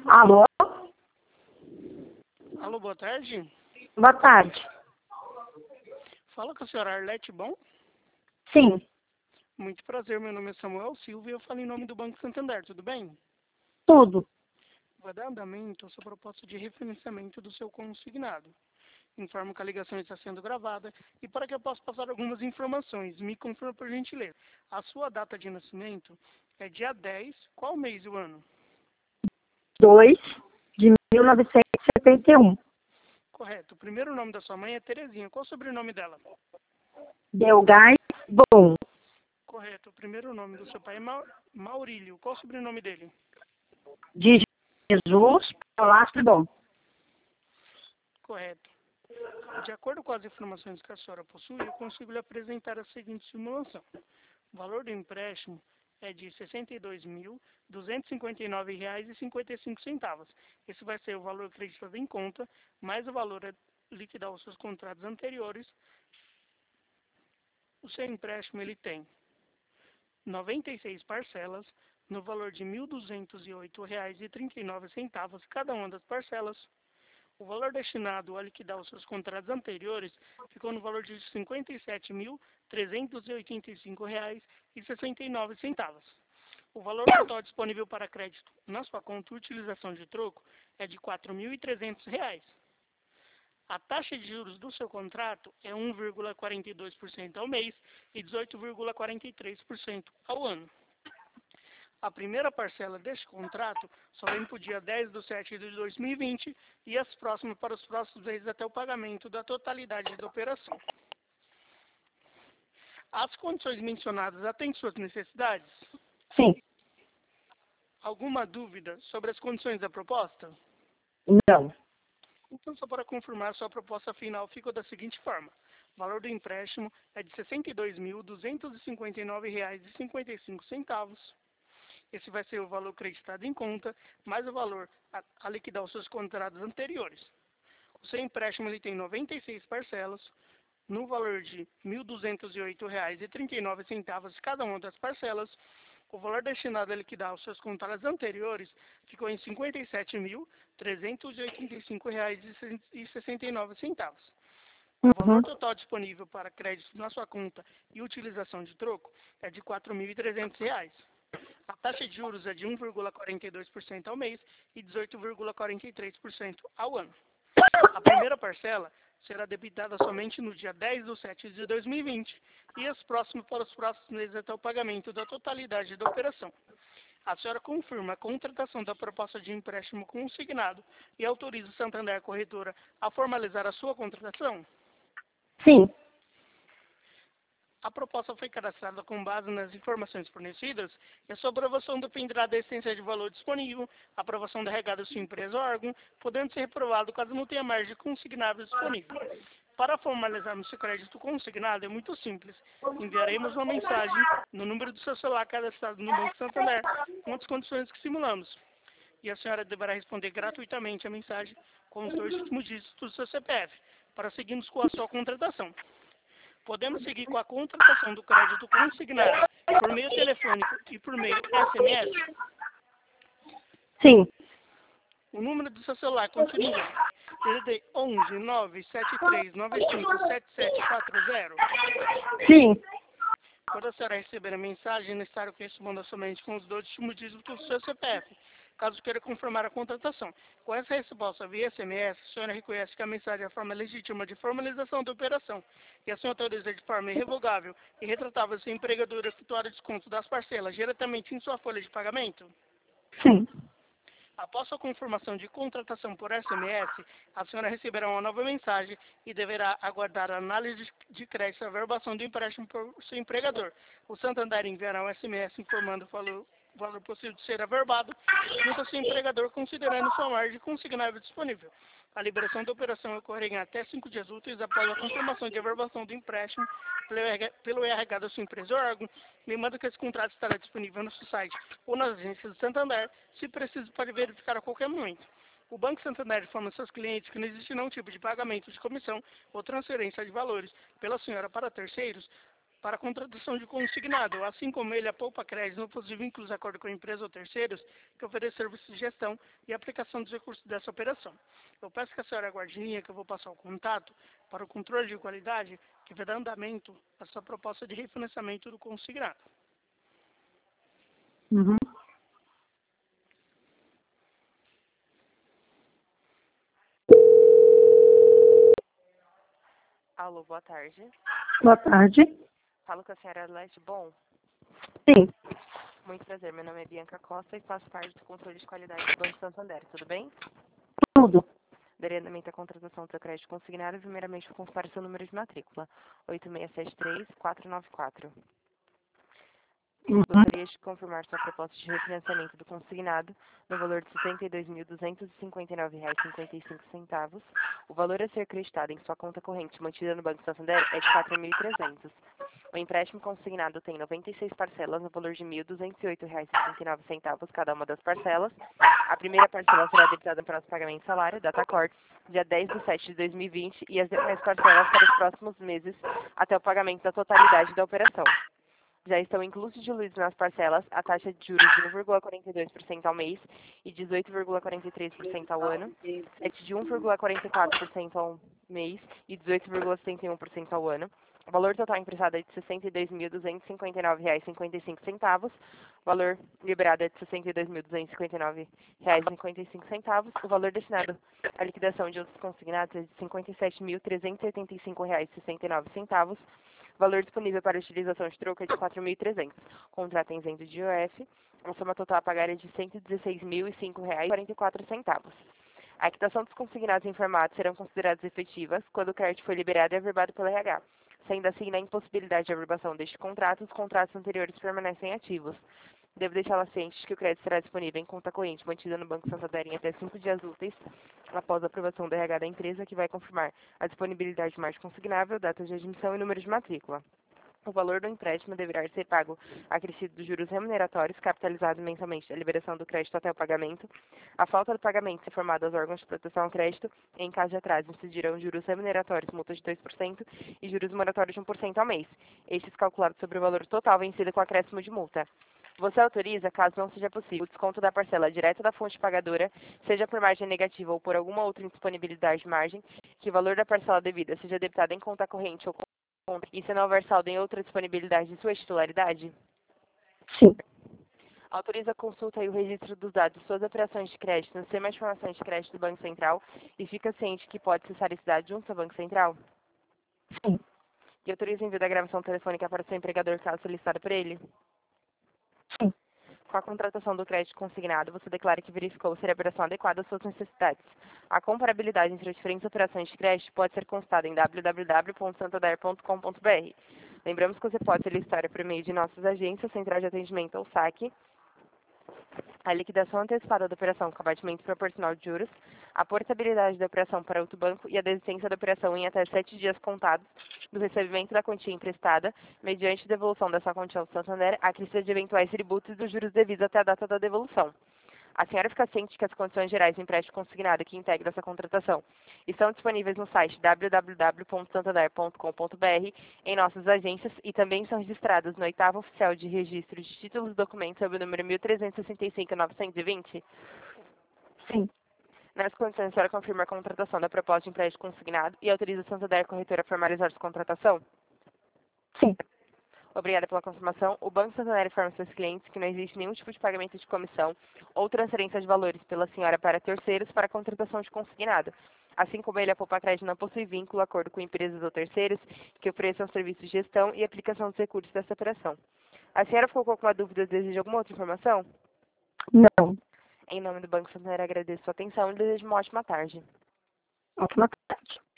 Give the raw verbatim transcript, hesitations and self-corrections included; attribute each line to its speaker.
Speaker 1: Alô?
Speaker 2: Alô, boa tarde.
Speaker 1: Boa tarde.
Speaker 2: Fala com a senhora Arlete Bom.
Speaker 1: Sim,
Speaker 2: Muito prazer, meu nome é Samuel Silva e eu falo em nome do Banco Santander, tudo bem?
Speaker 1: tudo.
Speaker 2: Vou dar andamento à sua proposta de refinanciamento do seu consignado. Informo que a ligação está sendo gravada e para que eu possa passar algumas informações, me confirma por gentileza. A sua data de nascimento é dia dez, qual mês e o ano?
Speaker 1: dois de mil novecentos e setenta e um.
Speaker 2: Correto. O primeiro nome da sua mãe é Terezinha. Qual o sobrenome dela?
Speaker 1: Delgás Bom.
Speaker 2: Correto. O primeiro nome do seu pai é Ma- Maurílio. Qual o sobrenome dele?
Speaker 1: De Jesus Palácio Bom.
Speaker 2: Correto. De acordo com as informações que a senhora possui, eu consigo lhe apresentar a seguinte simulação. O valor do empréstimo é de sessenta e dois mil, duzentos e cinquenta e nove reais e cinquenta e cinco centavos. Esse vai ser o valor acreditado em conta, mais o valor a liquidar os seus contratos anteriores. O seu empréstimo ele tem noventa e seis parcelas, no valor de mil duzentos e oito reais e trinta e nove centavos cada uma das parcelas. O valor destinado a liquidar os seus contratos anteriores ficou no valor de cinquenta e sete mil, trezentos e oitenta e cinco reais e sessenta e nove centavos. O valor total disponível para crédito na sua conta e utilização de troco é de quatro mil e trezentos reais. A taxa de juros do seu contrato é um vírgula quarenta e dois por cento ao mês e dezoito vírgula quarenta e três por cento ao ano. A primeira parcela deste contrato só vem para o dia dez de setembro de dois mil e vinte e as próximas para os próximos meses até o pagamento da totalidade da operação. As condições mencionadas atendem suas necessidades?
Speaker 1: Sim.
Speaker 2: Alguma dúvida sobre as condições da proposta?
Speaker 1: Não.
Speaker 2: Então, só para confirmar, sua proposta final ficou da seguinte forma. O valor do empréstimo é de sessenta e dois mil, duzentos e cinquenta e nove reais e cinquenta e cinco centavos. Esse vai ser o valor acreditado em conta, mais o valor a, a liquidar os seus contratos anteriores. O seu empréstimo ele tem noventa e seis parcelas, no valor de mil duzentos e oito reais e trinta e nove centavos cada uma das parcelas. O valor destinado a liquidar os seus contratos anteriores ficou em cinquenta e sete mil, trezentos e oitenta e cinco reais e sessenta e nove centavos. O valor
Speaker 1: Uhum.
Speaker 2: total disponível para crédito na sua conta e utilização de troco é de quatro mil e trezentos reais. A taxa de juros é de um vírgula quarenta e dois por cento ao mês e dezoito vírgula quarenta e três por cento ao ano. A primeira parcela será debitada somente no dia dez de setembro de dois mil e vinte e as próximas para os próximos meses até o pagamento da totalidade da operação. A senhora confirma a contratação da proposta de empréstimo consignado e autoriza o Santander Corretora a formalizar a sua contratação?
Speaker 1: Sim.
Speaker 2: A proposta foi cadastrada com base nas informações fornecidas e a sua aprovação dependerá da essência de valor disponível, a aprovação da regada da sua empresa ou órgão, podendo ser reprovado caso não tenha margem consignável disponível. Para formalizarmos seu crédito consignado é muito simples. Enviaremos uma mensagem no número do seu celular cadastrado no Banco Santander com as condições que simulamos. E a senhora deverá responder gratuitamente a mensagem com os dois últimos dígitos do seu C P F, para seguirmos com a sua contratação. Podemos seguir com a contratação do crédito consignado por meio telefônico e por meio S M S?
Speaker 1: Sim.
Speaker 2: O número do seu celular continua D D D onze nove sete três nove cinco sete sete quatro zero.
Speaker 1: Sim.
Speaker 2: Quando a senhora receber a mensagem, é necessário que responda somente com os dois últimos dígitos do seu C P F, caso queira confirmar a contratação. Com essa resposta via S M S, a senhora reconhece que a mensagem é a forma legítima de formalização da operação e a senhora autoriza de forma irrevogável e retratável seu empregador a efetuar o desconto das parcelas diretamente em sua folha de pagamento?
Speaker 1: Sim.
Speaker 2: Após sua confirmação de contratação por S M S, a senhora receberá uma nova mensagem e deverá aguardar a análise de crédito e a verbação do empréstimo por seu empregador. O Santander enviará um S M S informando o valor, valor possível de ser averbado junto ao seu empregador, considerando sua margem consignável disponível. A liberação da operação ocorre em até cinco dias úteis após a confirmação de averbação do empréstimo pelo R H da sua empresa ou órgão, lembrando que esse contrato estará disponível no seu site ou nas agências do Santander, se preciso para verificar a qualquer momento. O Banco Santander informa seus clientes que não existe nenhum tipo de pagamento de comissão ou transferência de valores pela senhora para terceiros para a contratação de consignado, assim como ele, a Poupa Crédito, não possui vínculos de acordo com a empresa ou terceiros que ofereçam serviços de gestão e aplicação dos recursos dessa operação. Eu peço que a senhora aguarde em linha, que eu vou passar o contato para o controle de qualidade que vai dar andamento à sua proposta de refinanciamento do consignado.
Speaker 1: Uhum.
Speaker 3: Alô, boa tarde.
Speaker 1: Boa tarde.
Speaker 3: Falo com a senhora Leste Bom.
Speaker 1: Sim,
Speaker 3: Muito prazer, meu nome é Bianca Costa e faço parte do controle de qualidade do Banco Santander, tudo bem?
Speaker 1: tudo.
Speaker 3: Darei andamento à contratação do seu crédito consignado, primeiramente vou consultar o seu número de matrícula, oito seis sete três quatro nove quatro.
Speaker 1: Uhum.
Speaker 3: Gostaria de confirmar sua proposta de refinanciamento do consignado no valor de sessenta e dois mil duzentos e cinquenta e nove reais e cinquenta e cinco centavos. O valor a ser acreditado em sua conta corrente mantida no Banco Santander é de quatro mil e trezentos. O empréstimo consignado tem noventa e seis parcelas no valor de mil duzentos e oito reais e trinta e nove centavos cada uma das parcelas. A primeira parcela será debitada para os pagamentos de salário, data corte, dia dez de setembro de dois mil e vinte, e as demais parcelas para os próximos meses até o pagamento da totalidade da operação. Já estão inclusos diluídos nas parcelas a taxa de juros de um vírgula quarenta e dois por cento ao mês e dezoito vírgula quarenta e três por cento ao ano, sete de um vírgula quarenta e quatro por cento ao mês e dezoito vírgula setenta e um por cento ao ano. O valor total emprestado é de sessenta e dois mil duzentos e cinquenta e nove reais e cinquenta e cinco centavos. O valor liberado é de sessenta e dois mil duzentos e cinquenta e nove reais e cinquenta e cinco centavos. O valor destinado à liquidação de outros consignados é de cinquenta e sete mil trezentos e oitenta e cinco reais e sessenta e nove centavos. O valor disponível para utilização de troco é de quatro mil e trezentos. Contrato é isento de I O F. A soma total a pagar é de cento e dezesseis mil e cinco reais e quarenta e quatro centavos. A quitação dos consignados informados serão consideradas efetivas quando o crédito for liberado e averbado pelo R H. Sendo assim, na impossibilidade de averbação deste contrato, os contratos anteriores permanecem ativos. Devo deixá-la ciente de que o crédito será disponível em conta corrente mantida no Banco Santander em até cinco dias úteis após a aprovação do R H da empresa, que vai confirmar a disponibilidade de margem consignável, data de admissão e número de matrícula. O valor do empréstimo deverá ser pago acrescido dos juros remuneratórios, capitalizado mensalmente da liberação do crédito até o pagamento. A falta do pagamento se informado aos órgãos de proteção ao crédito. Em caso de atraso, incidirão juros remuneratórios, multa de dois por cento e juros moratórios de um por cento ao mês. Estes calculados sobre o valor total vencido com acréscimo de multa. Você autoriza, caso não seja possível, o desconto da parcela direta da fonte pagadora, seja por margem negativa ou por alguma outra indisponibilidade de margem, que o valor da parcela devida seja debitado em conta corrente ou conta, e se não houver saldo em outra disponibilidade de sua titularidade?
Speaker 1: Sim.
Speaker 3: Autoriza a consulta e o registro dos dados de suas operações de crédito no Sistema de Informações de Crédito do Banco Central e fica ciente que pode acessar esse dado junto ao Banco Central?
Speaker 1: Sim.
Speaker 3: E autoriza o envio da gravação telefônica para o seu empregador caso solicitado por ele?
Speaker 1: Sim.
Speaker 3: Com a contratação do crédito consignado, você declara que verificou se a operação adequada às suas necessidades. A comparabilidade entre as diferentes operações de crédito pode ser consultada em w w w ponto santander ponto com ponto b r. Lembramos que você pode solicitar por meio de nossas agências, central de atendimento ou saque, a liquidação antecipada da operação com abatimento proporcional de juros, a portabilidade da operação para outro banco e a desistência da operação em até sete dias contados do recebimento da quantia emprestada, mediante devolução dessa quantia ao Santander, a crescida de eventuais tributos e dos juros devidos até a data da devolução. A senhora fica ciente que as condições gerais do empréstimo consignado que integram essa contratação estão disponíveis no site w w w ponto santander ponto com ponto b r, em nossas agências, e também são registradas no oitavo oficial de registro de títulos e documentos sob o número mil trezentos e sessenta e cinco ponto novecentos e vinte?
Speaker 1: Sim.
Speaker 3: Nas condições, a senhora confirma a contratação da proposta de empréstimo consignado e autoriza a Santander Corretora a formalizar sua contratação?
Speaker 1: Sim.
Speaker 3: Obrigada pela confirmação. O Banco Santander informa seus clientes que não existe nenhum tipo de pagamento de comissão ou transferência de valores pela senhora para terceiros para a contratação de consignado. Assim como ele, a Poupa Crédito não possui vínculo, acordo com empresas ou terceiros que ofereçam serviços de gestão e aplicação dos recursos dessa operação. A senhora ficou com alguma dúvida ou deseja alguma outra informação?
Speaker 1: Não.
Speaker 3: Em nome do Banco Santander, agradeço a sua atenção e desejo uma ótima tarde.
Speaker 1: Ótima tarde.